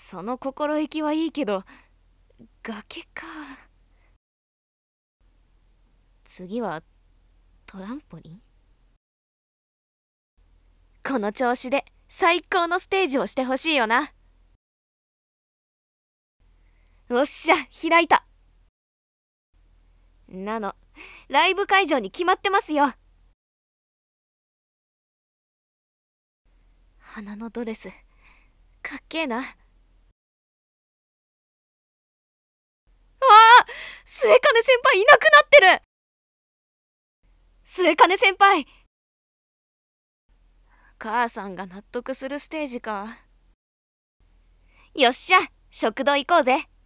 その心意気はいいけど、崖か。次はトランポリン？この調子で最高のステージをしてほしいよな。おっしゃ、開いた。ライブ会場に決まってますよ。花のドレスかっけえな。ああ、末金先輩いなくなってる。末金先輩、母さんが納得するステージか。よっしゃ、食堂行こうぜ。